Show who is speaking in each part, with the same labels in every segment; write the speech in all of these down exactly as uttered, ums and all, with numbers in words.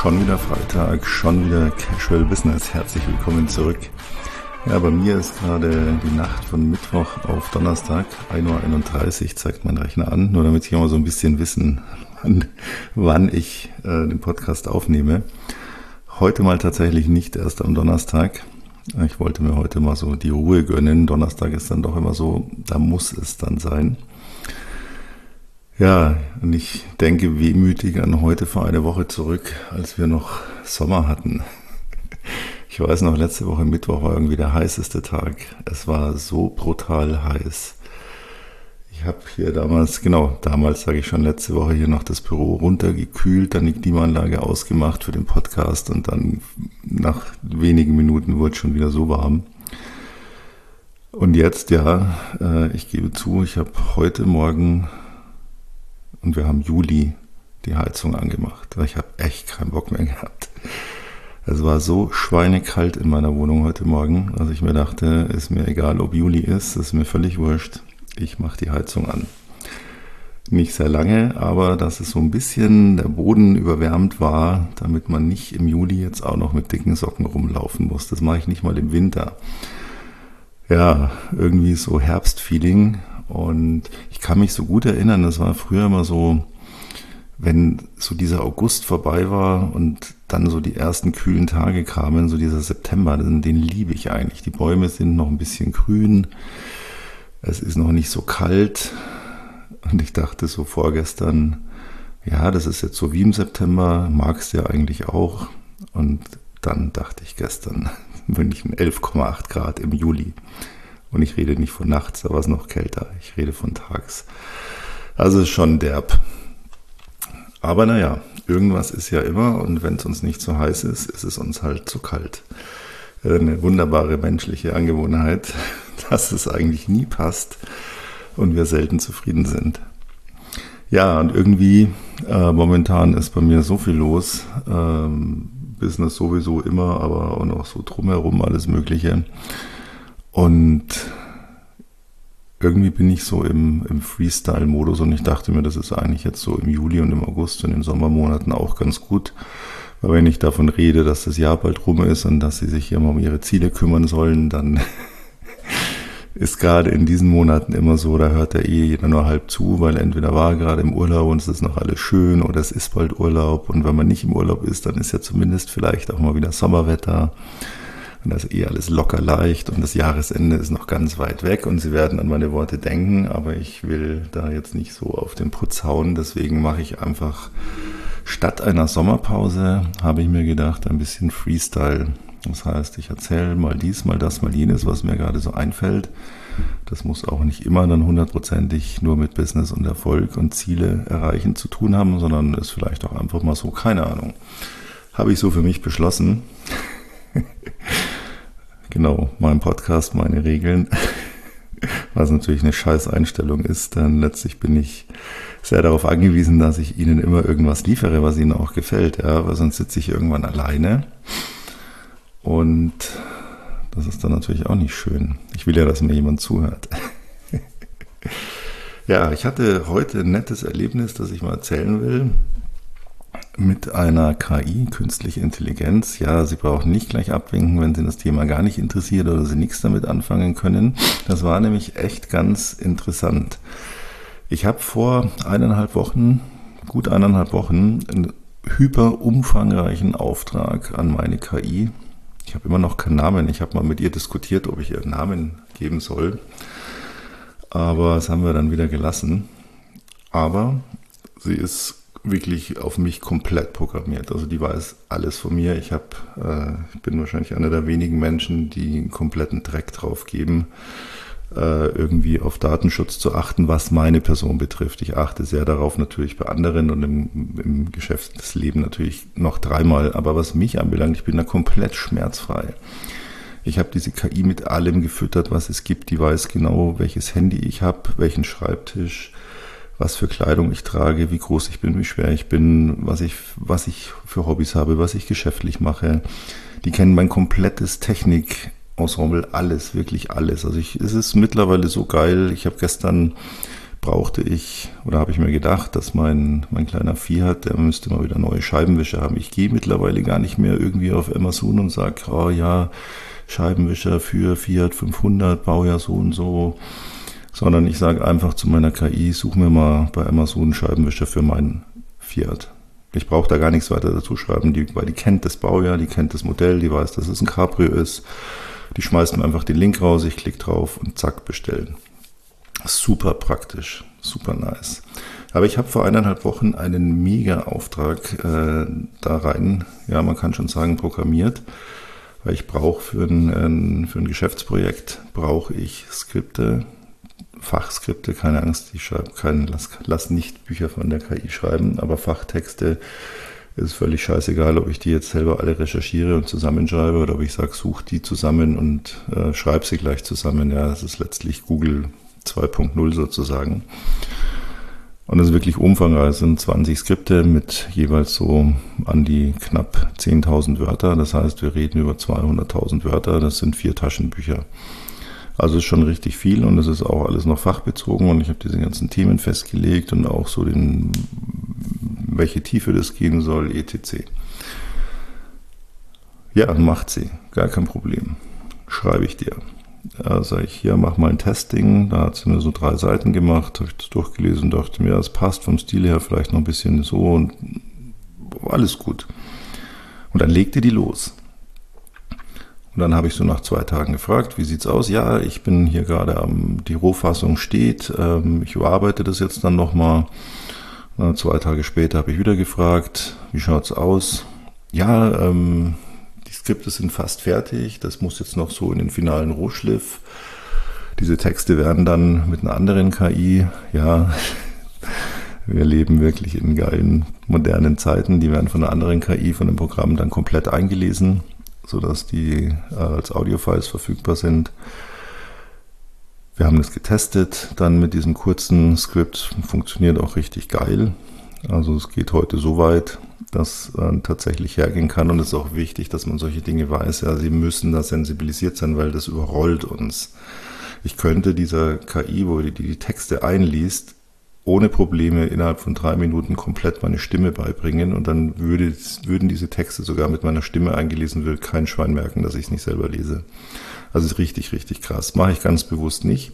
Speaker 1: Schon wieder Freitag, schon wieder Casual Business. Herzlich willkommen zurück. Ja, bei mir ist gerade die Nacht von Mittwoch auf Donnerstag, ein Uhr einunddreißig, zeigt mein Rechner an, nur damit ich immer so ein bisschen wissen, wann, wann ich äh, den Podcast aufnehme. Heute mal tatsächlich nicht erst am Donnerstag. Ich wollte mir heute mal so die Ruhe gönnen. Donnerstag ist dann doch immer so, da muss es dann sein. Ja, und ich denke wehmütig an heute vor einer Woche zurück, als wir noch Sommer hatten. Ich weiß noch, letzte Woche Mittwoch war irgendwie der heißeste Tag. Es war so brutal heiß. Ich habe hier damals, genau, damals sage ich schon, letzte Woche hier noch das Büro runtergekühlt, dann die Klimaanlage ausgemacht für den Podcast und dann nach wenigen Minuten wurde es schon wieder so warm. Und jetzt, ja, äh, ich gebe zu, ich habe heute Morgen, und wir haben Juli, die Heizung angemacht. Ich habe echt keinen Bock mehr gehabt. Es war so schweinekalt in meiner Wohnung heute Morgen, dass ich mir dachte, ist mir egal, ob Juli ist, ist mir völlig wurscht. Ich mache die Heizung an. Nicht sehr lange, aber dass es so ein bisschen der Boden überwärmt war, damit man nicht im Juli jetzt auch noch mit dicken Socken rumlaufen muss. Das mache ich nicht mal im Winter. Ja, irgendwie so Herbstfeeling. Und ich kann mich so gut erinnern, das war früher immer so, wenn so dieser August vorbei war und dann so die ersten kühlen Tage kamen, so dieser September, den, den liebe ich eigentlich. Die Bäume sind noch ein bisschen grün, es ist noch nicht so kalt und ich dachte so vorgestern, ja, das ist jetzt so wie im September, magst du ja eigentlich auch. Und dann dachte ich gestern, München elf Komma acht Grad im Juli. Und ich rede nicht von nachts, da war es noch kälter. Ich rede von tags. Also ist schon derb. Aber naja, irgendwas ist ja immer und wenn es uns nicht so heiß ist, ist es uns halt zu kalt. Eine wunderbare menschliche Angewohnheit, dass es eigentlich nie passt und wir selten zufrieden sind. Ja, und irgendwie äh, momentan ist bei mir so viel los. Ähm, Business sowieso immer, aber auch noch so drumherum alles Mögliche. Und irgendwie bin ich so im, im Freestyle-Modus und ich dachte mir, das ist eigentlich jetzt so im Juli und im August und in den Sommermonaten auch ganz gut. Weil wenn ich davon rede, dass das Jahr bald rum ist und dass sie sich immer um ihre Ziele kümmern sollen, dann ist gerade in diesen Monaten immer so, da hört der eh jeder nur halb zu, weil entweder war er gerade im Urlaub und es ist noch alles schön oder es ist bald Urlaub. Und wenn man nicht im Urlaub ist, dann ist ja zumindest vielleicht auch mal wieder Sommerwetter. Und das ist eh alles locker leicht und das Jahresende ist noch ganz weit weg und Sie werden an meine Worte denken, aber ich will da jetzt nicht so auf den Putz hauen, deswegen mache ich einfach statt einer Sommerpause, habe ich mir gedacht, ein bisschen Freestyle. Das heißt, ich erzähle mal dies, mal das, mal jenes, was mir gerade so einfällt. Das muss auch nicht immer dann hundertprozentig nur mit Business und Erfolg und Ziele erreichen zu tun haben, sondern ist vielleicht auch einfach mal so, keine Ahnung. Habe ich so für mich beschlossen. Genau, mein Podcast, meine Regeln, was natürlich eine scheiß Einstellung ist, denn letztlich bin ich sehr darauf angewiesen, dass ich Ihnen immer irgendwas liefere, was Ihnen auch gefällt, ja, weil sonst sitze ich irgendwann alleine und das ist dann natürlich auch nicht schön. Ich will ja, dass mir jemand zuhört. Ja, ich hatte heute ein nettes Erlebnis, das ich mal erzählen will. Mit einer K I, künstliche Intelligenz. Ja, Sie brauchen nicht gleich abwinken, wenn Sie das Thema gar nicht interessiert oder Sie nichts damit anfangen können. Das war nämlich echt ganz interessant. Ich habe vor eineinhalb Wochen, gut eineinhalb Wochen, einen hyper umfangreichen Auftrag an meine K I. Ich habe immer noch keinen Namen. Ich habe mal mit ihr diskutiert, ob ich ihr einen Namen geben soll. Aber das haben wir dann wieder gelassen. Aber sie ist wirklich auf mich komplett programmiert. Also die weiß alles von mir. Ich habe, äh, ich bin wahrscheinlich einer der wenigen Menschen, die einen kompletten Dreck drauf geben, äh, irgendwie auf Datenschutz zu achten, was meine Person betrifft. Ich achte sehr darauf natürlich bei anderen und im, im Geschäftsleben natürlich noch dreimal. Aber was mich anbelangt, ich bin da komplett schmerzfrei. Ich habe diese K I mit allem gefüttert, was es gibt. Die weiß genau, welches Handy ich habe, welchen Schreibtisch, was für Kleidung ich trage, wie groß ich bin, wie schwer ich bin, was ich, was ich für Hobbys habe, was ich geschäftlich mache. Die kennen mein komplettes Technik-Ensemble, alles, wirklich alles. Also ich, es ist mittlerweile so geil. Ich habe gestern brauchte ich, oder habe ich mir gedacht, dass mein, mein kleiner Fiat, der müsste mal wieder neue Scheibenwischer haben. Ich gehe mittlerweile gar nicht mehr irgendwie auf Amazon und sage, oh ja, Scheibenwischer für Fiat fünfhundert, Baujahr so und so, sondern ich sage einfach zu meiner K I, such mir mal bei Amazon einen Scheibenwischer für meinen Fiat. Ich brauche da gar nichts weiter dazu schreiben, die, weil die kennt das Baujahr, die kennt das Modell, die weiß, dass es ein Cabrio ist. Die schmeißt mir einfach den Link raus, ich klicke drauf und zack, bestellen. Super praktisch, super nice. Aber ich habe vor eineinhalb Wochen einen Mega-Auftrag äh, da rein, ja, man kann schon sagen, programmiert. Weil ich brauche für ein, für ein Geschäftsprojekt, brauche ich Skripte, Fachskripte, keine Angst, ich schreibe keinen, lass, lass nicht Bücher von der K I schreiben, aber Fachtexte ist völlig scheißegal, ob ich die jetzt selber alle recherchiere und zusammenschreibe oder ob ich sage, such die zusammen und äh, schreibe sie gleich zusammen. Ja, das ist letztlich Google zwei Punkt null sozusagen. Und das ist wirklich umfangreich. Es sind zwanzig Skripte mit jeweils so an die knapp zehntausend Wörter. Das heißt, wir reden über zweihunderttausend Wörter. Das sind vier Taschenbücher. Also ist schon richtig viel und es ist auch alles noch fachbezogen. Und ich habe diese ganzen Themen festgelegt und auch so den, welche Tiefe das gehen soll, et cetera. Ja, macht sie. Gar kein Problem. Schreibe ich dir. Ja, sage ich, hier, mach mal ein Testing. Da hat sie mir so drei Seiten gemacht, habe ich das durchgelesen und dachte mir, ja, es passt vom Stil her vielleicht noch ein bisschen so und alles gut. Und dann legte die los. Und dann habe ich so nach zwei Tagen gefragt, wie sieht's aus? Ja, ich bin hier gerade am, die Rohfassung steht, ähm, ich überarbeite das jetzt dann nochmal. Äh, zwei Tage später habe ich wieder gefragt, wie schaut's aus? Ja, ähm, die Skripte sind fast fertig, das muss jetzt noch so in den finalen Rohschliff. Diese Texte werden dann mit einer anderen K I, ja, wir leben wirklich in geilen, modernen Zeiten, die werden von einer anderen K I, von dem Programm dann komplett eingelesen, sodass die äh, als Audiofiles verfügbar sind. Wir haben das getestet, dann mit diesem kurzen Skript, funktioniert auch richtig geil. Also es geht heute so weit, dass äh, tatsächlich hergehen kann und es ist auch wichtig, dass man solche Dinge weiß. Ja, sie müssen da sensibilisiert sein, weil das überrollt uns. Ich könnte dieser K I, wo die die Texte einliest, ohne Probleme innerhalb von drei Minuten komplett meine Stimme beibringen und dann würde, würden diese Texte sogar mit meiner Stimme eingelesen, würde kein Schwein merken, dass ich es nicht selber lese. Also ist richtig, richtig krass. Mache ich ganz bewusst nicht.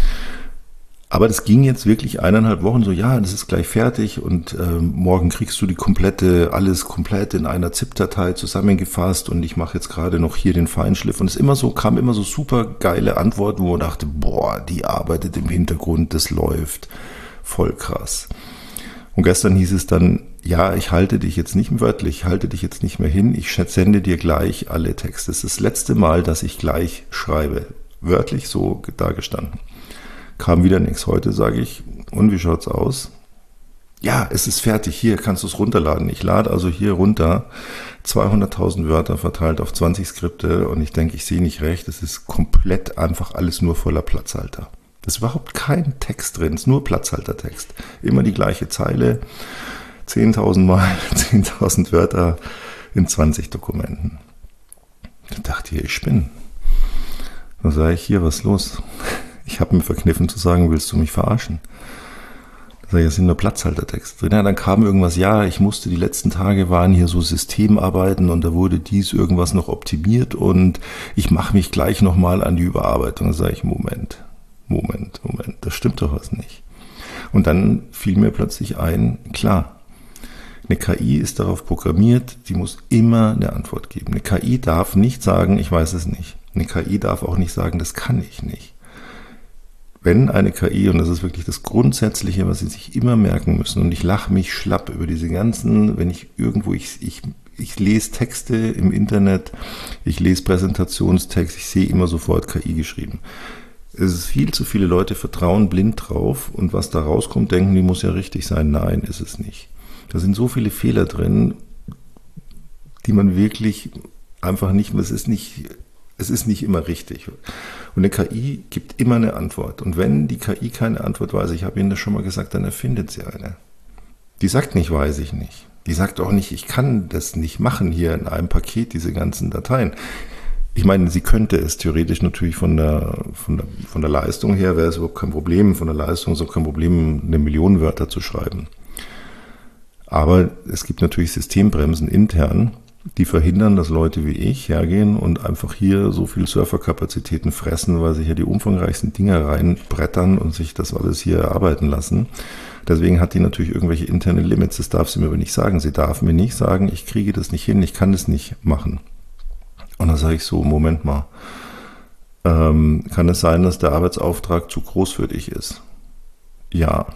Speaker 1: Aber das ging jetzt wirklich eineinhalb Wochen so, ja, das ist gleich fertig und äh, morgen kriegst du die komplette, alles komplett in einer ZIP-Datei zusammengefasst und ich mache jetzt gerade noch hier den Feinschliff und es immer so, kam immer so super geile Antworten, wo man dachte, boah, die arbeitet im Hintergrund, das läuft. Voll krass. Und gestern hieß es dann, ja, ich halte dich jetzt nicht wörtlich, ich halte dich jetzt nicht mehr hin, ich sende dir gleich alle Texte. Das ist das letzte Mal, dass ich gleich schreibe. Wörtlich so dargestanden. Kam wieder nichts. Heute sage ich, und wie schaut's aus? Ja, es ist fertig, hier kannst du es runterladen. Ich lade also hier runter zweihunderttausend Wörter verteilt auf zwanzig Skripte und ich denke, ich sehe nicht recht, es ist komplett einfach alles nur voller Platzhalter. Da ist überhaupt kein Text drin, es ist nur Platzhaltertext. Immer die gleiche Zeile, zehntausend Mal, zehntausend Wörter in zwanzig Dokumenten. Da dachte ich, ich spinne. Da sage ich, hier, was ist los? Ich habe mir verkniffen zu sagen, willst du mich verarschen? Da sage ich, es sind nur Platzhaltertext drin. Ja, dann kam irgendwas, ja, ich musste, die letzten Tage waren hier so Systemarbeiten und da wurde dies irgendwas noch optimiert und ich mache mich gleich nochmal an die Überarbeitung. Da sage ich, Moment. Moment, Moment, da stimmt doch was nicht. Und dann fiel mir plötzlich ein, klar, eine K I ist darauf programmiert, die muss immer eine Antwort geben. Eine K I darf nicht sagen, ich weiß es nicht. Eine K I darf auch nicht sagen, das kann ich nicht. Wenn eine K I, und das ist wirklich das Grundsätzliche, was Sie sich immer merken müssen, und ich lache mich schlapp über diese ganzen, wenn ich irgendwo, ich, ich, ich lese Texte im Internet, ich lese Präsentationstext, ich sehe immer sofort K I geschrieben. Es ist viel zu viele Leute vertrauen blind drauf und was da rauskommt, denken, die muss ja richtig sein. Nein, ist es nicht. Da sind so viele Fehler drin, die man wirklich einfach nicht, es ist nicht, es ist nicht immer richtig. Und eine K I gibt immer eine Antwort. Und wenn die K I keine Antwort weiß, ich habe Ihnen das schon mal gesagt, dann erfindet sie eine. Die sagt nicht, weiß ich nicht. Die sagt auch nicht, ich kann das nicht machen hier in einem Paket, diese ganzen Dateien. Ich meine, sie könnte es theoretisch natürlich von der, von der, von der Leistung her, wäre es überhaupt kein Problem. Von der Leistung ist auch kein Problem, eine Million Wörter zu schreiben. Aber es gibt natürlich Systembremsen intern, die verhindern, dass Leute wie ich hergehen und einfach hier so viel Serverkapazitäten fressen, weil sie hier die umfangreichsten Dinger reinbrettern und sich das alles hier erarbeiten lassen. Deswegen hat die natürlich irgendwelche interne Limits. Das darf sie mir aber nicht sagen. Sie darf mir nicht sagen, ich kriege das nicht hin, ich kann das nicht machen. Und dann sage ich so, Moment mal, ähm, kann es sein, dass der Arbeitsauftrag zu groß für dich ist? Ja.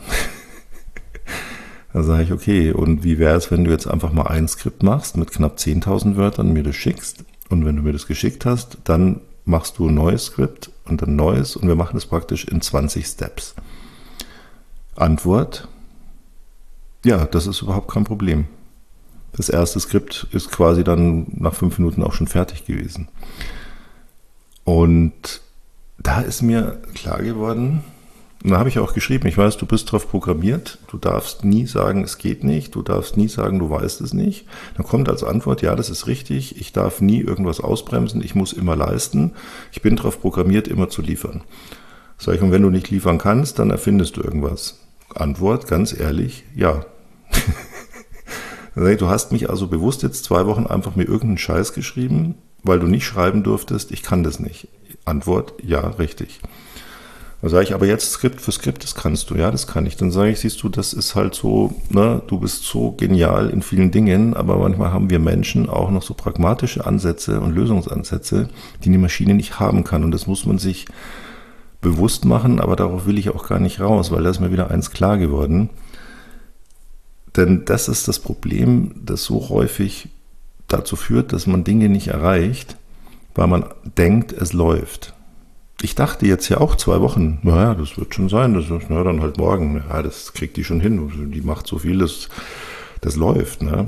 Speaker 1: Dann sage ich, okay, und wie wäre es, wenn du jetzt einfach mal ein Skript machst mit knapp zehntausend Wörtern, mir das schickst, und wenn du mir das geschickt hast, dann machst du ein neues Skript und ein neues und wir machen das praktisch in zwanzig Steps. Antwort, ja, das ist überhaupt kein Problem. Das erste Skript ist quasi dann nach fünf Minuten auch schon fertig gewesen. Und da ist mir klar geworden, und da habe ich auch geschrieben, ich weiß, du bist darauf programmiert, du darfst nie sagen, es geht nicht, du darfst nie sagen, du weißt es nicht. Dann kommt als Antwort, ja, das ist richtig, ich darf nie irgendwas ausbremsen, ich muss immer leisten, ich bin darauf programmiert, immer zu liefern. Sag ich, und wenn du nicht liefern kannst, dann erfindest du irgendwas. Antwort, ganz ehrlich, ja. Du hast mich also bewusst jetzt zwei Wochen einfach mir irgendeinen Scheiß geschrieben, weil du nicht schreiben durftest, ich kann das nicht. Antwort, ja, richtig. Dann sage ich, aber jetzt Skript für Skript, das kannst du, ja, das kann ich. Dann sage ich, siehst du, das ist halt so, ne, du bist so genial in vielen Dingen, aber manchmal haben wir Menschen auch noch so pragmatische Ansätze und Lösungsansätze, die eine Maschine nicht haben kann. Und das muss man sich bewusst machen, aber darauf will ich auch gar nicht raus, weil da ist mir wieder eins klar geworden. Denn das ist das Problem, das so häufig dazu führt, dass man Dinge nicht erreicht, weil man denkt, es läuft. Ich dachte jetzt ja auch zwei Wochen, naja, das wird schon sein, das ist, na, dann halt morgen, ja, das kriegt die schon hin, die macht so viel, das, das läuft, ne?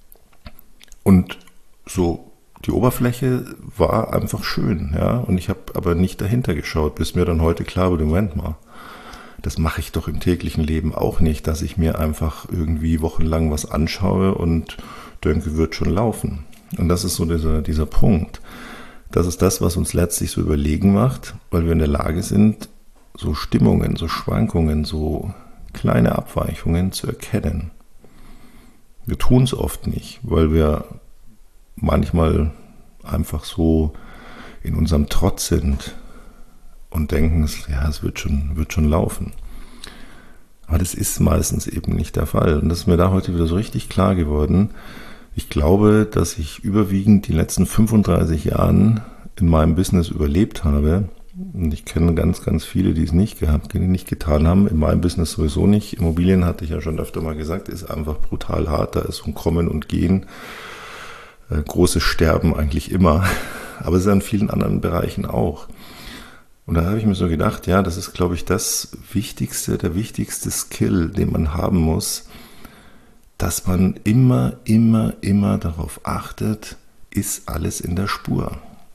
Speaker 1: Und so, die Oberfläche war einfach schön, ja, und ich habe aber nicht dahinter geschaut, bis mir dann heute klar wurde, Moment mal, das mache ich doch im täglichen Leben auch nicht, dass ich mir einfach irgendwie wochenlang was anschaue und denke, wird schon laufen. Und das ist so dieser, dieser Punkt. Das ist das, was uns letztlich so überlegen macht, weil wir in der Lage sind, so Stimmungen, so Schwankungen, so kleine Abweichungen zu erkennen. Wir tun es oft nicht, weil wir manchmal einfach so in unserem Trotz sind und denken, ja, es wird schon, wird schon laufen. Aber das ist meistens eben nicht der Fall. Und das ist mir da heute wieder so richtig klar geworden. Ich glaube, dass ich überwiegend die letzten fünfunddreißig Jahren in meinem Business überlebt habe. Und ich kenne ganz, ganz viele, die es nicht gehabt, die nicht getan haben. In meinem Business sowieso nicht. Immobilien, hatte ich ja schon öfter mal gesagt, ist einfach brutal hart. Da ist so ein Kommen und Gehen. Äh, großes Sterben eigentlich immer. Aber es ist an vielen anderen Bereichen auch. Und da habe ich mir so gedacht, ja, das ist, glaube ich, das Wichtigste, der wichtigste Skill, den man haben muss, dass man immer, immer, immer darauf achtet, ist alles in der Spur.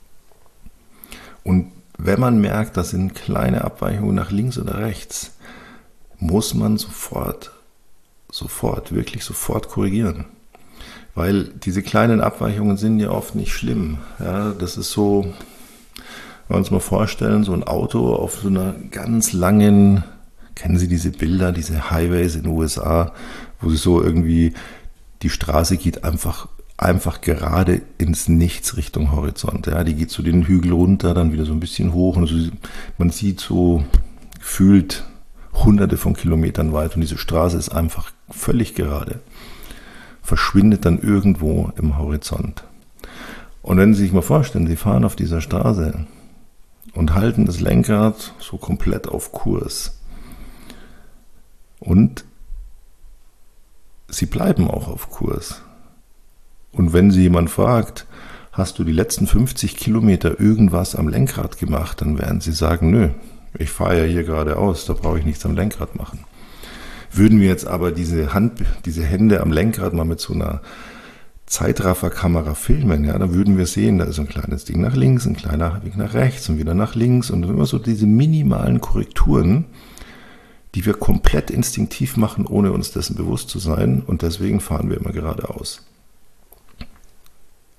Speaker 1: Und wenn man merkt, das sind kleine Abweichungen nach links oder rechts, muss man sofort, sofort, wirklich sofort korrigieren. Weil diese kleinen Abweichungen sind ja oft nicht schlimm. Ja, das ist so, wenn wir uns mal vorstellen, so ein Auto auf so einer ganz langen, kennen Sie diese Bilder, diese Highways in den U S A, wo sie so irgendwie, die Straße geht einfach, einfach gerade ins Nichts Richtung Horizont. Ja, die geht so den Hügel runter, dann wieder so ein bisschen hoch und so, man sieht so gefühlt hunderte von Kilometern weit und diese Straße ist einfach völlig gerade. Verschwindet dann irgendwo im Horizont. Und wenn Sie sich mal vorstellen, Sie fahren auf dieser Straße und halten das Lenkrad so komplett auf Kurs und Sie bleiben auch auf Kurs. Und wenn Sie jemand fragt, hast du die letzten fünfzig Kilometer irgendwas am Lenkrad gemacht, dann werden Sie sagen, nö, ich fahre ja hier geradeaus, da brauche ich nichts am Lenkrad machen. Würden wir jetzt aber diese Hand, diese Hände am Lenkrad mal mit so einer Zeitrafferkamera filmen, ja, dann würden wir sehen, da ist ein kleines Ding nach links, ein kleiner Weg nach rechts und wieder nach links und immer so diese minimalen Korrekturen, die wir komplett instinktiv machen, ohne uns dessen bewusst zu sein, und deswegen fahren wir immer geradeaus.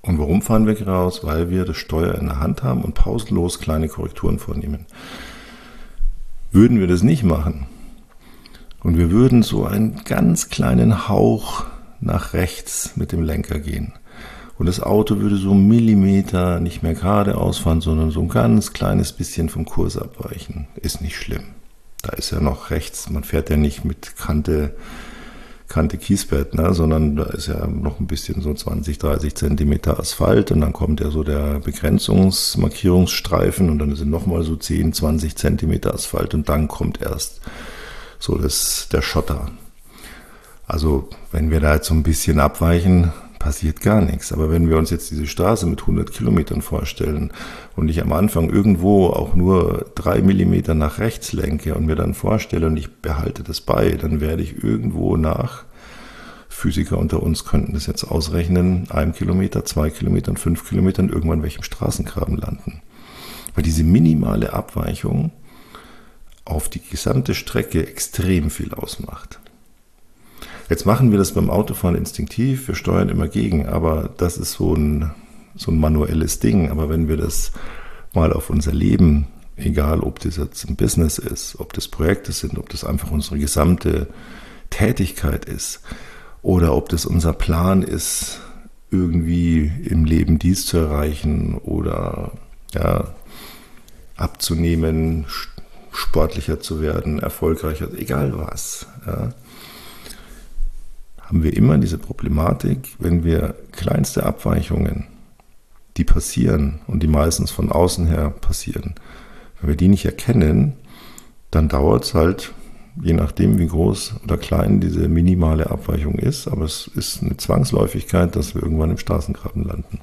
Speaker 1: Und warum fahren wir geradeaus? Weil wir das Steuer in der Hand haben und pausenlos kleine Korrekturen vornehmen. Würden wir das nicht machen und wir würden so einen ganz kleinen Hauch nach rechts mit dem Lenker gehen und das Auto würde so einen Millimeter nicht mehr geradeaus fahren, sondern so ein ganz kleines bisschen vom Kurs abweichen, ist nicht schlimm. Da ist ja noch rechts, man fährt ja nicht mit Kante, Kante Kiesbett, ne, sondern da ist ja noch ein bisschen so zwanzig, dreißig Zentimeter Asphalt und dann kommt ja so der Begrenzungsmarkierungsstreifen und dann sind nochmal so zehn, zwanzig Zentimeter Asphalt und dann kommt erst so das, der Schotter. Also wenn wir da jetzt so ein bisschen abweichen, passiert gar nichts. Aber wenn wir uns jetzt diese Straße mit hundert Kilometern vorstellen und ich am Anfang irgendwo auch nur drei Millimeter nach rechts lenke und mir dann vorstelle und ich behalte das bei, dann werde ich irgendwo nach, Physiker unter uns könnten das jetzt ausrechnen, einem Kilometer, zwei Kilometern, fünf Kilometern irgendwann in welchem Straßengraben landen. Weil diese minimale Abweichung auf die gesamte Strecke extrem viel ausmacht. Jetzt machen wir das beim Autofahren instinktiv, wir steuern immer gegen, aber das ist so ein, so ein manuelles Ding. Aber wenn wir das mal auf unser Leben, egal ob das jetzt ein Business ist, ob das Projekte sind, ob das einfach unsere gesamte Tätigkeit ist oder ob das unser Plan ist, irgendwie im Leben dies zu erreichen oder ja, abzunehmen, sportlicher zu werden, erfolgreicher, egal was, ja, haben wir immer diese Problematik, wenn wir kleinste Abweichungen, die passieren und die meistens von außen her passieren, wenn wir die nicht erkennen, dann dauert es halt, je nachdem wie groß oder klein diese minimale Abweichung ist, aber es ist eine Zwangsläufigkeit, dass wir irgendwann im Straßengraben landen.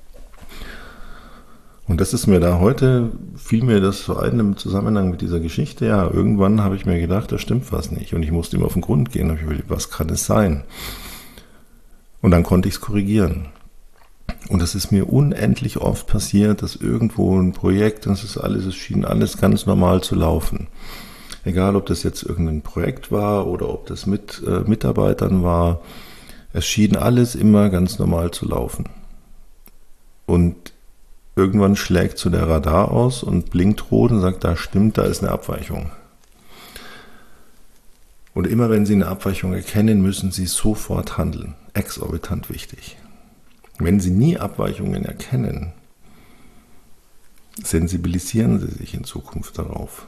Speaker 1: Und das ist mir da heute, fiel mir das so ein im Zusammenhang mit dieser Geschichte, ja, irgendwann habe ich mir gedacht, da stimmt was nicht und ich musste ihm auf den Grund gehen und ich überlegt, was kann es sein? Und dann konnte ich es korrigieren. Und das ist mir unendlich oft passiert, dass irgendwo ein Projekt, das ist alles, es schien alles ganz normal zu laufen. Egal, ob das jetzt irgendein Projekt war oder ob das mit äh, Mitarbeitern war, es schien alles immer ganz normal zu laufen. Und irgendwann schlägt so der Radar aus und blinkt rot und sagt, da stimmt, da ist eine Abweichung. Und immer wenn Sie eine Abweichung erkennen, müssen Sie sofort handeln. Exorbitant wichtig. Wenn Sie nie Abweichungen erkennen, sensibilisieren Sie sich in Zukunft darauf.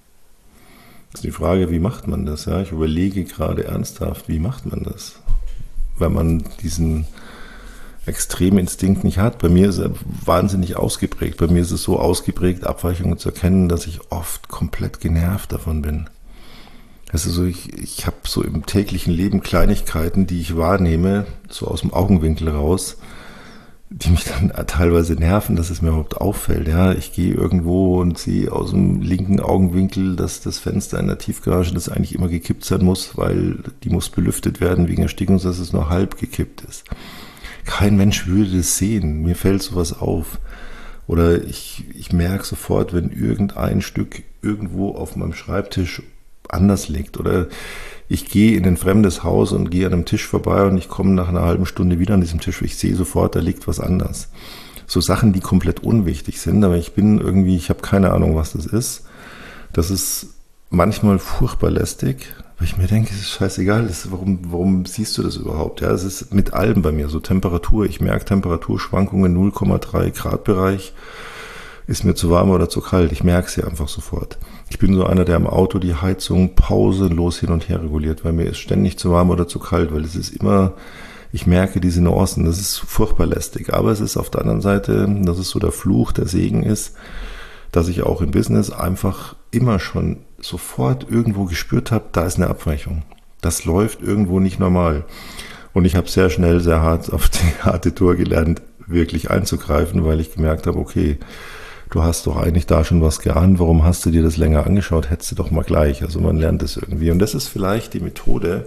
Speaker 1: Das ist die Frage, wie macht man das? Ja, ich überlege gerade ernsthaft, wie macht man das? Weil man diesen extremen Instinkt nicht hat. Bei mir ist er wahnsinnig ausgeprägt. Bei mir ist es so ausgeprägt, Abweichungen zu erkennen, dass ich oft komplett genervt davon bin. Also so, ich, ich habe so im täglichen Leben Kleinigkeiten, die ich wahrnehme, so aus dem Augenwinkel raus, die mich dann teilweise nerven, dass es mir überhaupt auffällt. Ja, ich gehe irgendwo und sehe aus dem linken Augenwinkel, dass das Fenster in der Tiefgarage, das eigentlich immer gekippt sein muss, weil die muss belüftet werden wegen Erstickung, dass es nur halb gekippt ist. Kein Mensch würde das sehen. Mir fällt sowas auf. Oder ich, ich merke sofort, wenn irgendein Stück irgendwo auf meinem Schreibtisch anders liegt. Oder ich gehe in ein fremdes Haus und gehe an einem Tisch vorbei und ich komme nach einer halben Stunde wieder an diesem Tisch. Ich sehe sofort, da liegt was anders. So Sachen, die komplett unwichtig sind. Aber ich bin irgendwie, ich habe keine Ahnung, was das ist. Das ist manchmal furchtbar lästig. Weil ich mir denke, es ist scheißegal, das ist, warum, warum siehst du das überhaupt? Ja, es ist mit allem bei mir so Temperatur. Ich merke Temperaturschwankungen null Komma drei Grad Bereich. Ist mir zu warm oder zu kalt? Ich merke es ja einfach sofort. Ich bin so einer, der im Auto die Heizung pausenlos hin und her reguliert, weil mir ist ständig zu warm oder zu kalt, weil es ist immer, ich merke diese Nuancen. Das ist furchtbar lästig. Aber es ist auf der anderen Seite, dass es so der Fluch, der Segen ist, dass ich auch im Business einfach immer schon sofort irgendwo gespürt habe, da ist eine Abweichung. Das läuft irgendwo nicht normal. Und ich habe sehr schnell, sehr hart auf die harte Tour gelernt, wirklich einzugreifen, weil ich gemerkt habe, okay, du hast doch eigentlich da schon was geahnt, warum hast du dir das länger angeschaut, hättest du doch mal gleich. Also man lernt das irgendwie. Und das ist vielleicht die Methode,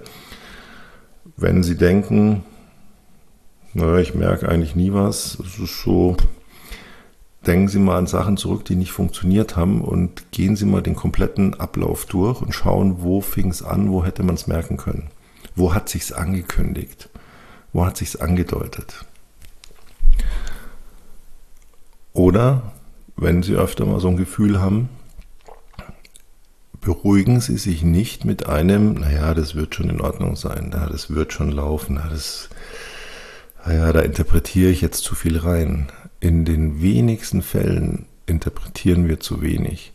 Speaker 1: wenn Sie denken, naja, ich merke eigentlich nie was, es ist so, denken Sie mal an Sachen zurück, die nicht funktioniert haben und gehen Sie mal den kompletten Ablauf durch und schauen, wo fing es an, wo hätte man es merken können. Wo hat sich's angekündigt? Wo hat sich's angedeutet? Oder, wenn Sie öfter mal so ein Gefühl haben, beruhigen Sie sich nicht mit einem, naja, das wird schon in Ordnung sein, na, das wird schon laufen, na, das, naja, da interpretiere ich jetzt zu viel rein. In den wenigsten Fällen interpretieren wir zu wenig,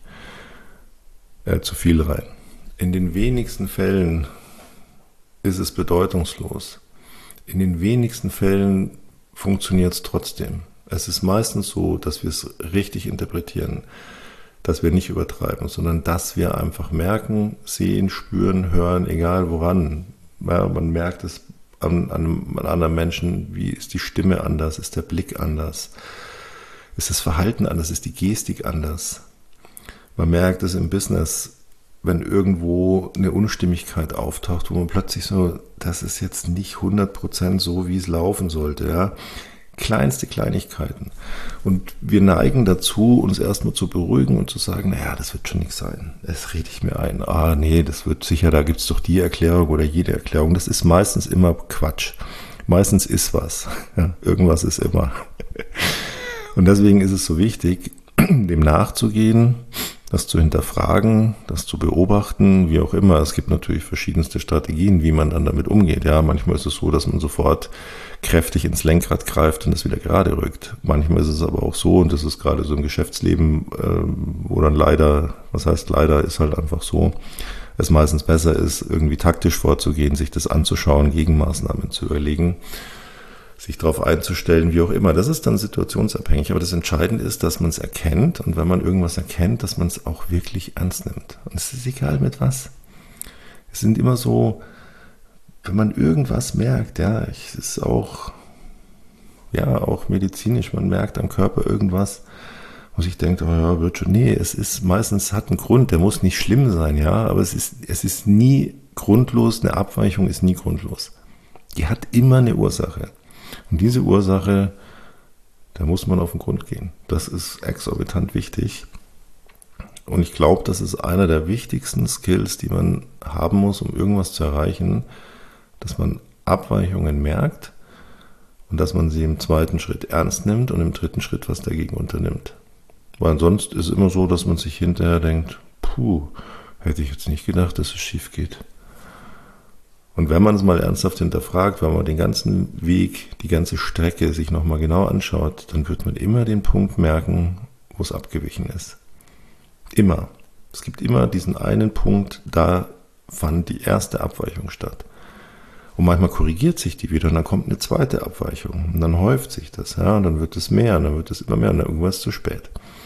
Speaker 1: äh, zu viel rein. In den wenigsten Fällen ist es bedeutungslos. In den wenigsten Fällen funktioniert es trotzdem. Es ist meistens so, dass wir es richtig interpretieren, dass wir nicht übertreiben, sondern dass wir einfach merken, sehen, spüren, hören, egal woran. Ja, man merkt es an, an, an anderen Menschen, wie ist die Stimme anders, ist der Blick anders, ist das Verhalten anders, ist die Gestik anders. Man merkt es im Business, wenn irgendwo eine Unstimmigkeit auftaucht, wo man plötzlich so, das ist jetzt nicht hundert Prozent so, wie es laufen sollte, ja. Kleinste Kleinigkeiten. Und wir neigen dazu, uns erstmal zu beruhigen und zu sagen, naja, das wird schon nichts sein. Das rede ich mir ein. Ah, nee, das wird sicher, da gibt es doch die Erklärung oder jede Erklärung. Das ist meistens immer Quatsch. Meistens ist was. Ja, irgendwas ist immer. Und deswegen ist es so wichtig, dem nachzugehen, das zu hinterfragen, das zu beobachten, wie auch immer. Es gibt natürlich verschiedenste Strategien, wie man dann damit umgeht. Ja, manchmal ist es so, dass man sofort kräftig ins Lenkrad greift und es wieder gerade rückt. Manchmal ist es aber auch so, und das ist gerade so im Geschäftsleben, wo dann leider, was heißt leider, ist halt einfach so, es meistens besser ist, irgendwie taktisch vorzugehen, sich das anzuschauen, Gegenmaßnahmen zu überlegen, sich darauf einzustellen, wie auch immer. Das ist dann situationsabhängig, aber das Entscheidende ist, dass man es erkennt, und wenn man irgendwas erkennt, dass man es auch wirklich ernst nimmt. Und es ist egal mit was. Es sind immer so, wenn man irgendwas merkt, ja, es ist auch, ja, auch medizinisch, man merkt am Körper irgendwas, wo sich denkt, oh ja, wird schon, nee, es ist meistens, hat einen Grund, der muss nicht schlimm sein, ja, aber es ist, es ist nie grundlos, eine Abweichung ist nie grundlos. Die hat immer eine Ursache. Und diese Ursache, da muss man auf den Grund gehen. Das ist exorbitant wichtig. Und ich glaube, das ist einer der wichtigsten Skills, die man haben muss, um irgendwas zu erreichen, dass man Abweichungen merkt und dass man sie im zweiten Schritt ernst nimmt und im dritten Schritt was dagegen unternimmt. Weil sonst ist es immer so, dass man sich hinterher denkt, puh, hätte ich jetzt nicht gedacht, dass es schief geht. Und wenn man es mal ernsthaft hinterfragt, wenn man den ganzen Weg, die ganze Strecke sich nochmal genau anschaut, dann wird man immer den Punkt merken, wo es abgewichen ist. Immer. Es gibt immer diesen einen Punkt, da fand die erste Abweichung statt. Und manchmal korrigiert sich die wieder und dann kommt eine zweite Abweichung. Und dann häuft sich das, ja, und dann wird es mehr und dann wird es immer mehr und dann irgendwas zu spät.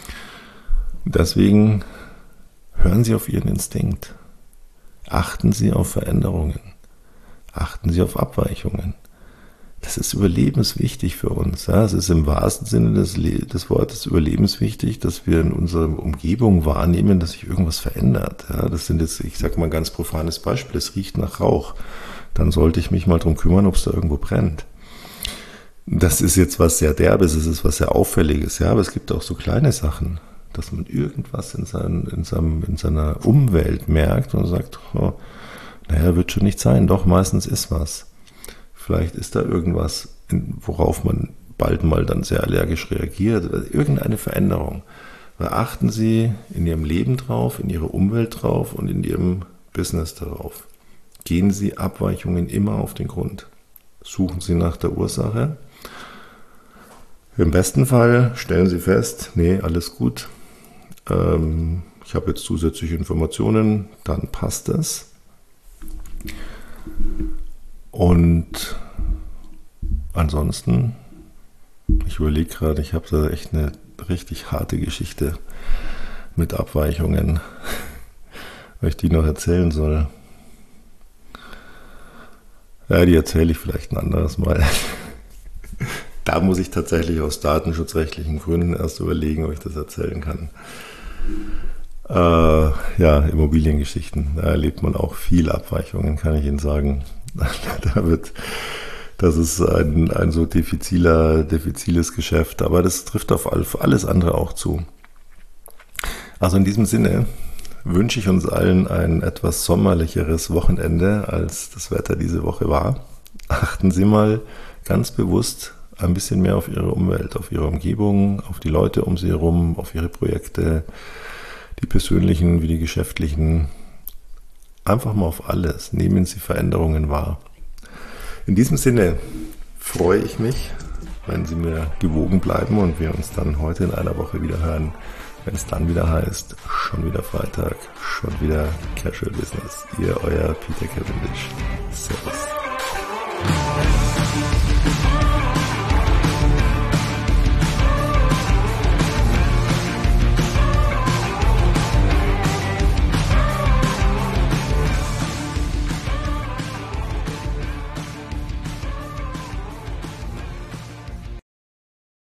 Speaker 1: Deswegen hören Sie auf Ihren Instinkt. Achten Sie auf Veränderungen. Achten Sie auf Abweichungen. Das ist überlebenswichtig für uns. Ja. Es ist im wahrsten Sinne des, Le- des Wortes überlebenswichtig, dass wir in unserer Umgebung wahrnehmen, dass sich irgendwas verändert. Ja. Das sind jetzt, ich sage mal ein ganz profanes Beispiel, es riecht nach Rauch. Dann sollte ich mich mal drum kümmern, ob es da irgendwo brennt. Das ist jetzt was sehr Derbes, es ist was sehr Auffälliges, ja, aber es gibt auch so kleine Sachen, dass man irgendwas in, sein, in, seinem, in seiner Umwelt merkt und sagt, oh, naja, wird schon nicht sein, doch, meistens ist was. Vielleicht ist da irgendwas, worauf man bald mal dann sehr allergisch reagiert, irgendeine Veränderung. Da achten Sie in Ihrem Leben drauf, in Ihrer Umwelt drauf und in Ihrem Business darauf. Gehen Sie Abweichungen immer auf den Grund. Suchen Sie nach der Ursache. Im besten Fall stellen Sie fest, nee, alles gut. Ähm, ich habe jetzt zusätzliche Informationen, dann passt es. Und ansonsten, ich überlege gerade, ich habe da echt eine richtig harte Geschichte mit Abweichungen, weil ich die noch erzählen soll. Ja, die erzähle ich vielleicht ein anderes Mal. Da muss ich tatsächlich aus datenschutzrechtlichen Gründen erst überlegen, ob ich das erzählen kann. Äh, ja, Immobiliengeschichten, da erlebt man auch viel Abweichungen, kann ich Ihnen sagen. Da wird, das ist ein, ein so diffiziler, diffiziles Geschäft, aber das trifft auf alles andere auch zu. Also in diesem Sinne wünsche ich uns allen ein etwas sommerlicheres Wochenende, als das Wetter diese Woche war. Achten Sie mal ganz bewusst ein bisschen mehr auf ihre Umwelt, auf ihre Umgebung, auf die Leute um sie herum, auf ihre Projekte, die persönlichen wie die geschäftlichen. Einfach mal auf alles. Nehmen Sie Veränderungen wahr. In diesem Sinne freue ich mich, wenn Sie mir gewogen bleiben und wir uns dann heute in einer Woche wieder hören, wenn es dann wieder heißt, schon wieder Freitag, schon wieder Casual Business. Ihr, euer Peter Cavendish. Servus.